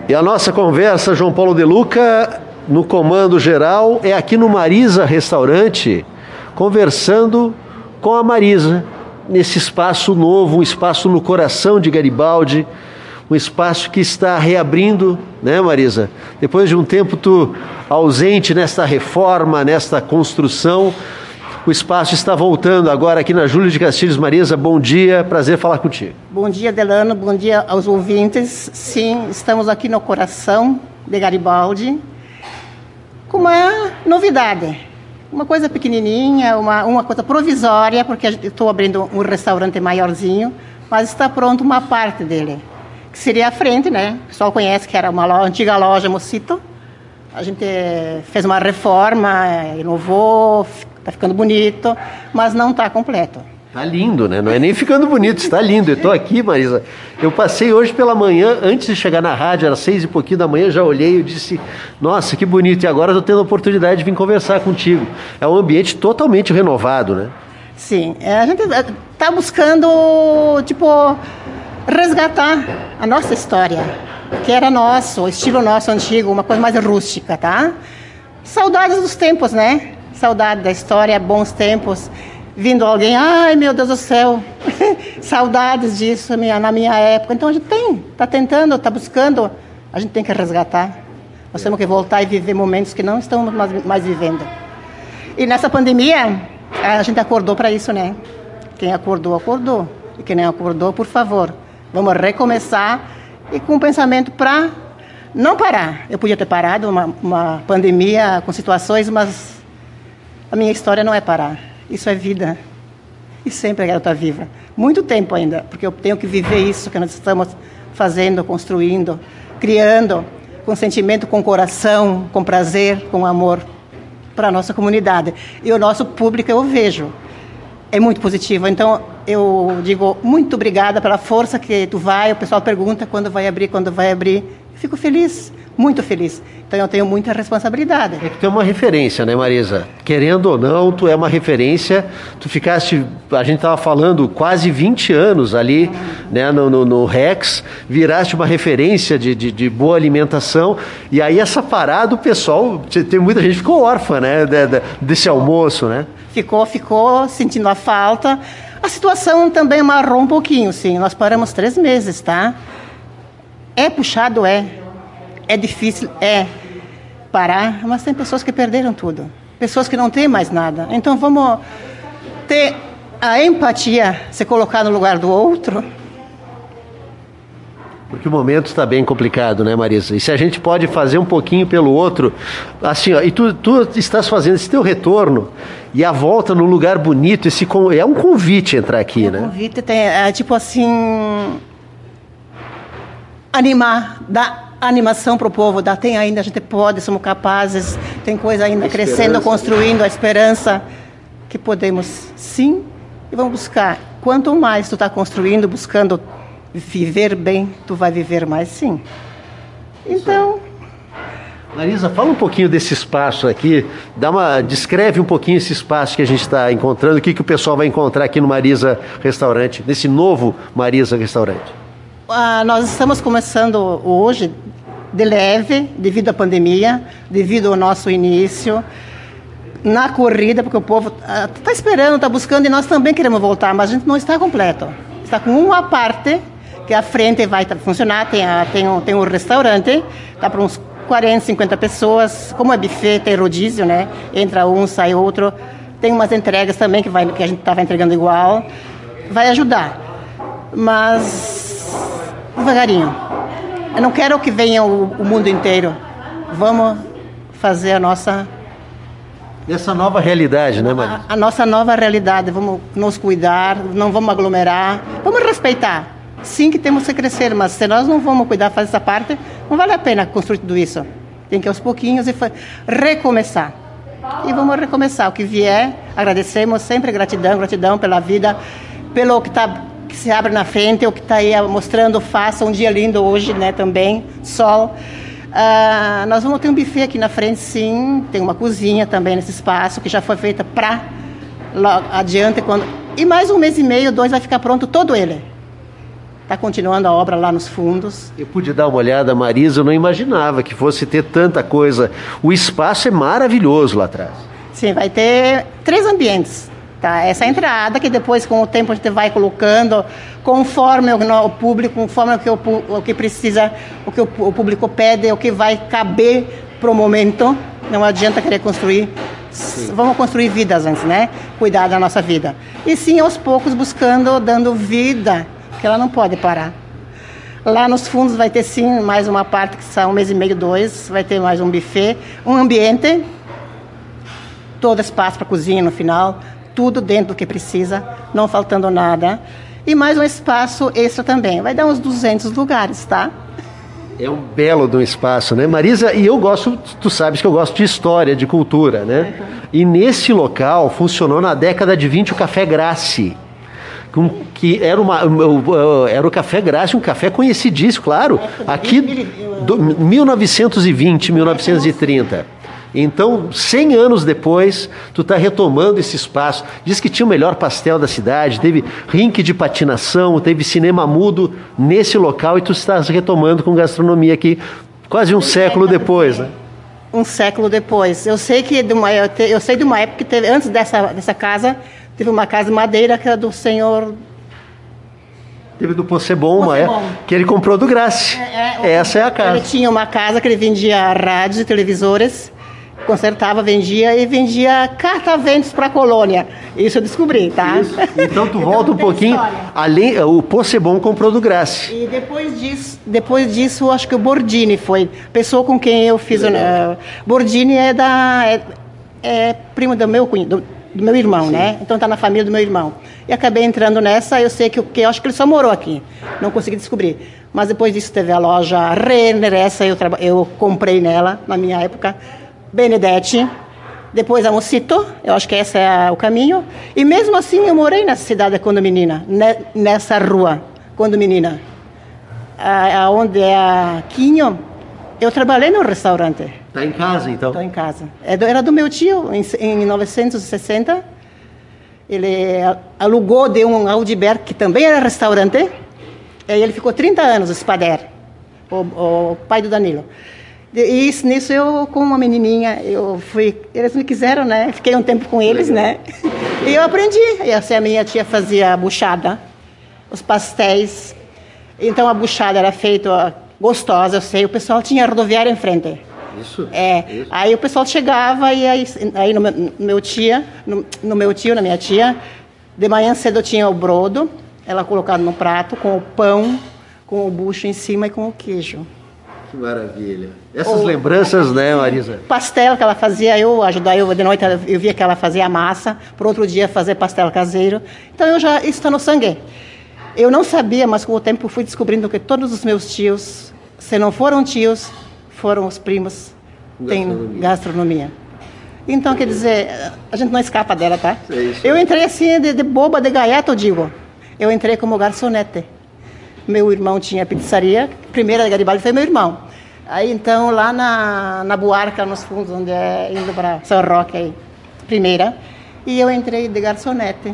E a nossa conversa, João Paulo De Luca, no comando geral, é aqui no Marisa Restaurante, conversando com a Marisa, nesse espaço novo, um espaço no coração de Garibaldi, um espaço que está reabrindo, né, Marisa? Depois de um tempo tu ausente nesta reforma, nesta construção, o espaço está voltando agora aqui na Júlio de Castilhos. Marisa, bom dia, prazer falar contigo. Bom dia, Delano, bom dia aos ouvintes. Sim, estamos aqui no coração de Garibaldi com uma novidade, uma coisa pequenininha, uma coisa provisória, porque estou abrindo um restaurante maiorzinho, mas está pronto uma parte dele, que seria a frente, né? O pessoal conhece que era uma antiga loja Mocito. A gente fez uma reforma, inovou, está ficando bonito, mas não está completo. Está lindo, né? Não é nem ficando bonito, está lindo. Eu estou aqui, Marisa. Eu passei hoje pela manhã, antes de chegar na rádio, era 6 e pouquinho da manhã, já olhei e disse, nossa, que bonito. E agora estou tendo a oportunidade de vir conversar contigo. É um ambiente totalmente renovado, né? Sim, a gente está buscando, resgatar a nossa história, que era nosso, o estilo nosso antigo, uma coisa mais rústica, tá? Saudades dos tempos, né? Saudade da história, bons tempos. Vindo alguém, ai meu Deus do céu, saudades disso na minha época. Então a gente está tentando, está buscando, a gente tem que resgatar. Nós temos que voltar e viver momentos que não estamos mais vivendo. E nessa pandemia, a gente acordou para isso, né? Quem acordou, acordou. E quem não acordou, por favor, vamos recomeçar e com um pensamento para não parar. Eu podia ter parado uma pandemia com situações, mas a minha história não é parar. Isso é vida. E sempre quero estar viva. Muito tempo ainda, porque eu tenho que viver isso que nós estamos fazendo, construindo, criando, com sentimento, com coração, com prazer, com amor para a nossa comunidade. E o nosso público, eu vejo, é muito positivo. Então, eu digo muito obrigada pela força que tu vai. O pessoal pergunta quando vai abrir, quando vai abrir. Eu fico feliz, muito feliz. Então, eu tenho muita responsabilidade. É que tu é uma referência, né, Marisa? Querendo ou não, tu é uma referência. Tu ficaste, a gente estava falando, quase 20 anos ali, né, no Rex. Viraste uma referência de boa alimentação. E aí, essa parada, o pessoal, tem muita gente que ficou órfã, né, desse almoço, né? Ficou sentindo a falta. A situação também amarrou um pouquinho, sim. Nós paramos 3 meses, tá? É puxado, é difícil, parar, mas tem pessoas que perderam tudo. Pessoas que não têm mais nada. Então vamos ter a empatia, se colocar no lugar do outro. Porque o momento está bem complicado, né, Marisa? E se a gente pode fazer um pouquinho pelo outro, assim, ó, e tu estás fazendo esse teu retorno e a volta no lugar bonito, é um convite entrar aqui, né? Um convite tem, animar, dar animação para o povo, tem ainda, a gente pode, somos capazes, tem coisa ainda crescendo, construindo a esperança que podemos, sim, e vamos buscar. Quanto mais tu está construindo, buscando viver bem, tu vai viver mais, sim. Então, Marisa, fala um pouquinho desse espaço aqui, descreve um pouquinho esse espaço que a gente está encontrando, o que o pessoal vai encontrar aqui no Marisa Restaurante, nesse novo Marisa Restaurante. Nós estamos começando hoje de leve, devido à pandemia, devido ao nosso início, na corrida, porque o povo está esperando, está buscando, e nós também queremos voltar, mas a gente não está completo. Está com uma parte, que a frente vai funcionar, tem um restaurante, está para uns 40, 50 pessoas, como é buffet, tem rodízio, né? Entra um, sai outro. Tem umas entregas também que a gente estava entregando igual. Vai ajudar. Mas devagarinho. Eu não quero que venha o mundo inteiro. Vamos fazer essa nova realidade, né, Marisa? A nossa nova realidade. Vamos nos cuidar, não vamos aglomerar, vamos respeitar. Sim que temos que crescer, mas se nós não vamos cuidar, fazer essa parte, não vale a pena construir tudo isso. Tem que ir aos pouquinhos e recomeçar. E vamos recomeçar. O que vier, agradecemos sempre, gratidão pela vida, pelo que se abre na frente, o que está aí mostrando, faça um dia lindo hoje, né, também, sol. Nós vamos ter um buffet aqui na frente, sim, tem uma cozinha também nesse espaço, que já foi feita para lá adiante. E mais 1 mês e meio, 2, vai ficar pronto todo ele. Está continuando a obra lá nos fundos. Eu pude dar uma olhada, Marisa, eu não imaginava que fosse ter tanta coisa. O espaço é maravilhoso lá atrás. Sim, vai ter 3 ambientes. Tá? Essa entrada que depois, com o tempo, a gente vai colocando conforme o público, conforme o que precisa, o que o público pede, o que vai caber para o momento. Não adianta querer construir. Sim. Vamos construir vidas antes, né? Cuidar da nossa vida. E sim, aos poucos, buscando, dando vida, porque ela não pode parar. Lá nos fundos vai ter sim mais uma parte que são 1 mês e meio, 2, vai ter mais um buffet, um ambiente, todo espaço para cozinha no final, tudo dentro do que precisa, não faltando nada. E mais um espaço extra também, vai dar uns 200 lugares, tá? É um belo de um espaço, né, Marisa? E eu gosto, tu sabes que eu gosto de história, de cultura, né? Uhum. E nesse local funcionou na década de 20 o Café Gracie, que era o Café Gracie, um café conhecidíssimo, claro, aqui, 1920, 1930. Então, 100 anos depois, tu está retomando esse espaço. Diz que tinha o melhor pastel da cidade, teve rink de patinação, teve cinema mudo nesse local e tu estás retomando com gastronomia aqui, quase um século depois, né? Um século depois. Eu sei de uma época que teve, antes dessa casa, teve uma casa de madeira que era do senhor... Teve do Possebon, que ele comprou do Gracie. Essa é a casa. Ele tinha uma casa que ele vendia rádios e televisores, consertava, vendia e vendia carta-ventos para a colônia. Isso eu descobri, tá? Isso. Então tu volta um pouquinho. Além, o Possebon comprou do Gracie. E depois disso, acho que o Bordini foi a pessoa com quem eu fiz. Bordini é primo do meu cunhado, do meu irmão, sim, né? Então tá na família do meu irmão. E acabei entrando nessa, eu sei que eu acho que ele só morou aqui. Não consegui descobrir. Mas depois disso teve a loja Renner, essa eu comprei nela, na minha época. Benedetti, depois a Mocito, eu acho que esse é o caminho. E mesmo assim eu morei nessa cidade condominina, nessa rua condominina. Onde é a Quinho, eu trabalhei no restaurante. Está em casa, então? Estou em casa. Era do meu tio, em 1960. Ele alugou de um Audiberg, que também era restaurante. E ele ficou 30 anos, o Spader, o pai do Danilo. E nisso eu, com uma menininha, eles me quiseram, né? Fiquei um tempo com eles, né? E eu aprendi. E assim, a minha tia fazia a buchada, os pastéis. Então a buchada era feita gostosa, eu sei. O pessoal tinha rodoviária em frente. Isso? Isso. Aí o pessoal chegava e aí no meu tio, na minha tia, de manhã cedo tinha o brodo, ela colocada no prato com o pão, com o bucho em cima e com o queijo. Que maravilha. Essas lembranças, né, Marisa? Pastel que ela fazia, de noite eu via que ela fazia a massa, por outro dia fazer pastel caseiro. Então isso está no sangue. Eu não sabia, mas com o tempo eu fui descobrindo que todos os meus tios, se não foram tios, foram os primos, têm gastronomia. Então, quer dizer, a gente não escapa dela, tá? É isso. Eu entrei assim, de boba, de gaiato, eu digo. Eu entrei como garçonete. Meu irmão tinha pizzaria, a primeira de Garibaldi foi meu irmão. Aí então lá na Buarca, nos fundos, onde é indo para São Roque, aí, primeira, e eu entrei de garçonete,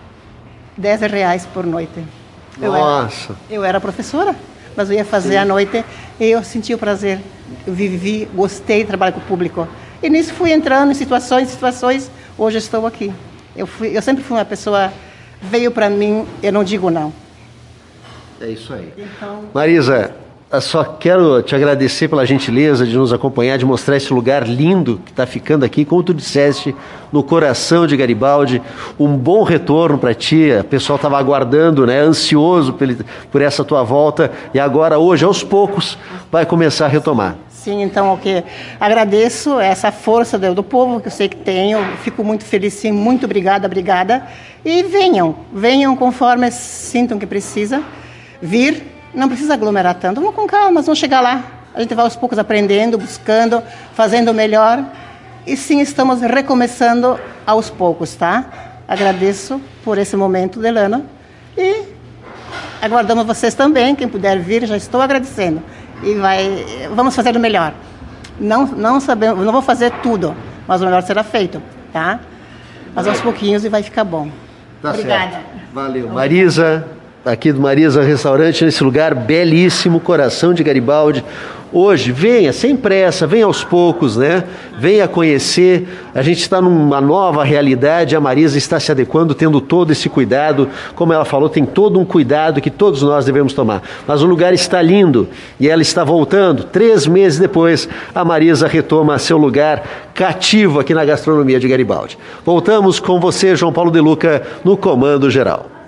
R$10 por noite. Nossa! Eu era professora, mas eu ia fazer à noite e eu senti o prazer, eu vivi, gostei de trabalhar com o público. E nisso fui entrando em situações, hoje estou aqui. Eu sempre fui uma pessoa, veio para mim, eu não digo não. É isso aí. Então... Marisa, eu só quero te agradecer pela gentileza de nos acompanhar, de mostrar esse lugar lindo que está ficando aqui, como tu disseste, no coração de Garibaldi. Um bom retorno para ti, o pessoal estava aguardando, né, ansioso por essa tua volta, e agora, hoje, aos poucos, vai começar a retomar. Sim, então, agradeço essa força do povo que eu sei que tenho, fico muito feliz, sim, muito obrigada, e venham conforme sintam que precisa vir, não precisa aglomerar tanto, vamos com calma, nós vamos chegar lá, a gente vai aos poucos aprendendo, buscando, fazendo o melhor, e sim, estamos recomeçando aos poucos, tá? Agradeço por esse momento, Delano, e aguardamos vocês também, quem puder vir, já estou agradecendo. E vamos fazer o melhor. Não sabemos, não vou fazer tudo, mas o melhor será feito, tá? Mas aos pouquinhos e vai ficar bom. Tá Obrigada. Certo. Valeu. Marisa, aqui do Marisa Restaurante, nesse lugar belíssimo, coração de Garibaldi. Hoje, venha, sem pressa, venha aos poucos, né? Venha conhecer. A gente está numa nova realidade, a Marisa está se adequando, tendo todo esse cuidado. Como ela falou, tem todo um cuidado que todos nós devemos tomar. Mas o lugar está lindo e ela está voltando. 3 meses depois, a Marisa retoma seu lugar cativo aqui na gastronomia de Garibaldi. Voltamos com você, João Paulo De Luca, no Comando Geral.